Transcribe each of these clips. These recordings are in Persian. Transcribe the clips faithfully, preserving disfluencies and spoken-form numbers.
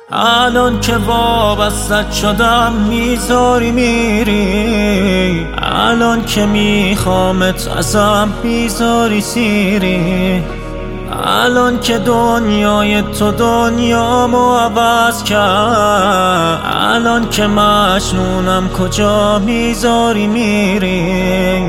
الان که وابستت شدم میذاری میری، الان که میخوامت ازم میذاری سیری، الان که دنیای تو دنیامو عوض کرد، الان که مجنونم کجا میذاری میری.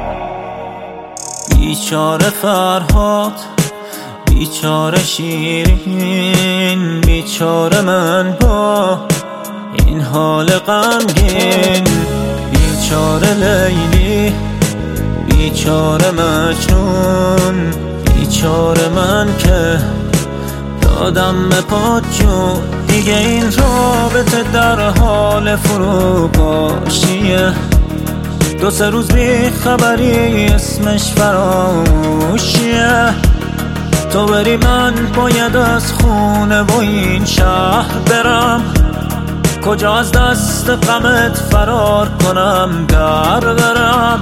بیچاره فرهاد، بیچاره شیرین، بیچاره من با این حال غمگین، بیچاره لیلی، بیچاره مجنون، بیچاره من که دادم به پات جون. دیگه این رابطه در حال فروپاشیه، دو سه روز بی خبری اسمش فراموشیه. تو بری من باید از خونه و این شهر برم، کجا از دست غمت فرار کنم در برم.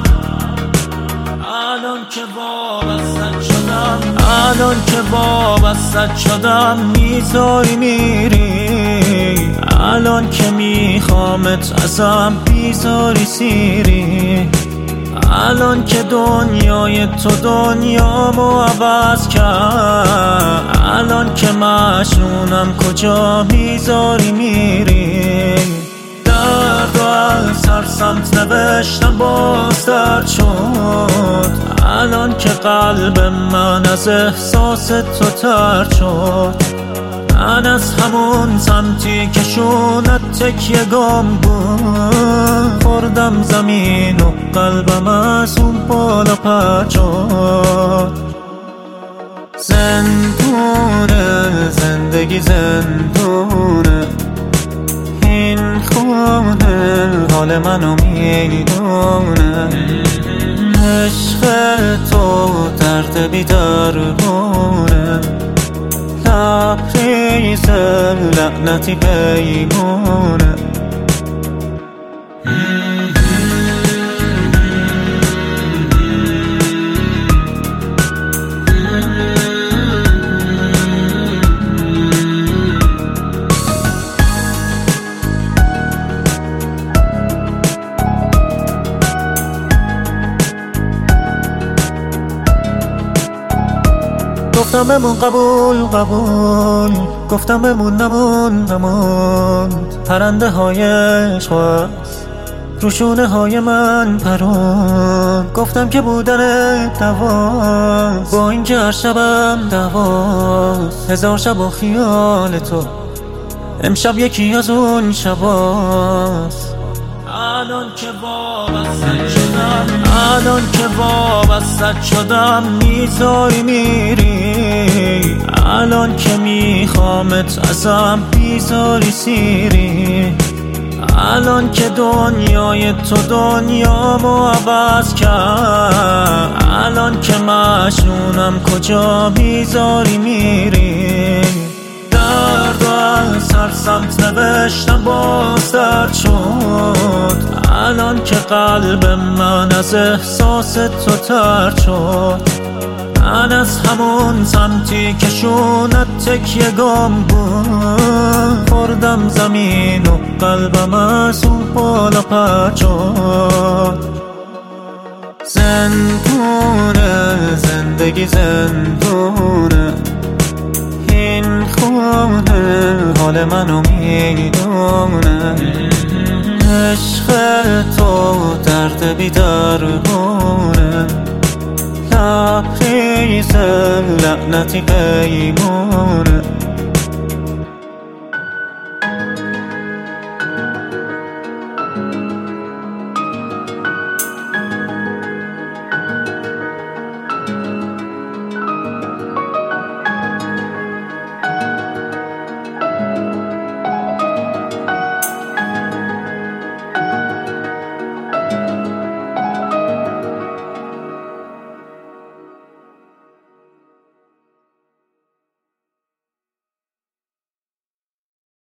الان که وابستت شدم، الان که وابستت شدم میذاری میری، الان که میخوامت ازم میذاری سیری، الان که دنیای تو دنیامو عوض کرد، الان که مجنونم کجا میذاری میری. درد و از هر سمت نوشتم باز درد شد، الان که قلب من از احساس تو ترد شد. من از همون سمتی که شونت تکیه گم بود، خوردم زمین و قلبم از اون بالا پرد شد. زندونه زندگی زندونه، این خونه حال منو میدونه. عشق تو درد بی درمونه، لبریز لعنتی پیمونه. گفتم بمون قبول قبول، گفتم بمون نمون نمون. پرنده های عشق هست روشونه های من پرون، گفتم که بودن دواست با این که هر شبم دواست. هزار شب و خیال تو امشب یکی از اون شباست. الان که وابستت شدم، الان که وابستت شدم میذاری میری، الان که میخوامت ازم میذاری سیری، الان که دنیای تو دنیامو عوض کرد، الان که مجنونم کجا میذاری میری. درد و از هر سمت نوشتم باز درد شد، الان که قلب من از احساس تو ترد شد. من از همون سمتی که شونت تکیه گم بود، خوردم زمین و قلبم از اون بالا پرد شد. زندونه زندگی زندونه، این خونه حال منو میدونه. عشق تو درد بی درمونه، لبریز لعنتی پیمونه.